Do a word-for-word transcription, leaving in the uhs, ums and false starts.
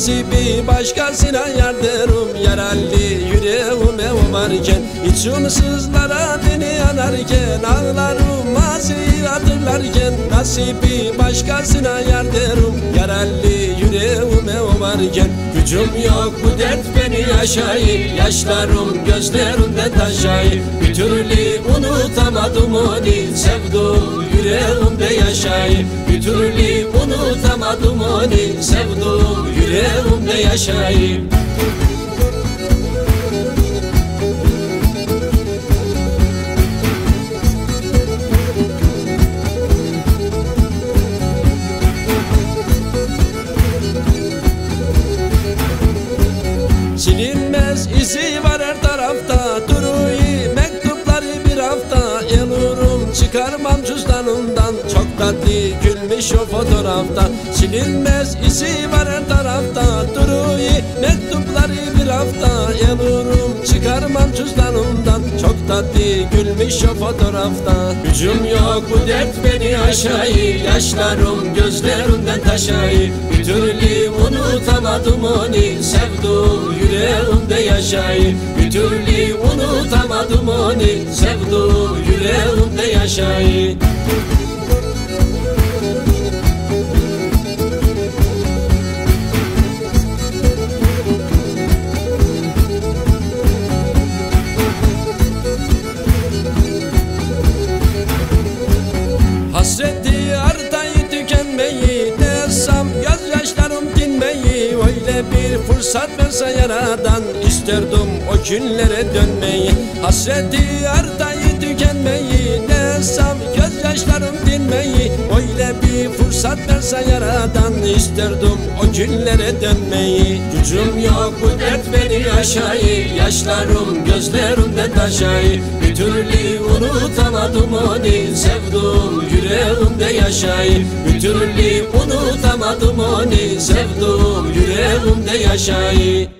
nasibi başkasına yar derim. Yaralı yüreğime o varken, içim sızlara beni yanarken, ağlarım maziyi hatırlarken, nasibi başkasına yar derim. Yaralı yüreğime o varken, gücüm yok bu dert beni yaşayı, yaşlarım gözlerimde taşayı. Bir türlü unutamadım onu, sevduğum yüreğimde yaşayı. Bir türlü unutamadım onu, sevduğum yüreğimde yaşayı. Silinmez izi var her tarafta, duruyor mektupları bir hafta. Elurum çıkarmam cüzdanımdan, çok tatlı gülmüş o fotoğrafta. Silinmez izi var her tarafta, duruyor mektupları bir hafta. Elurum çıkarmam cüzdanımdan, çok tatlı gülmüş o fotoğrafta. Gücüm yok bu dert beni aşayı, yaşlarım gözlerimden taşayı. Bir türlü unutamadım onu, sevduğum yüreğimde yaşayı. Bir türlü unutamadım onu, sevduğum yüreğimde yaşayı. Hasreti artayı tükenmeyi, ne etsem gözyaşlarım dinmeyi. Öyle bir fırsat verse yaradan, isterdim o günlere dönmeyi. Hasreti artayı tükenmeyi, ne etsem gözyaşlarım dinmeyi. Öyle bir fırsat verse yaradan, isterdim o günlere dönmeyi. Gücüm yok bu dert beni yaşayı, yaşlarım gözlerimde taşayı. Bir türlü unutamadım onu, sevduğum yüreğimde yaşayı. Bir türlü unutamadım onu, sevduğum yüreğimde yaşayı.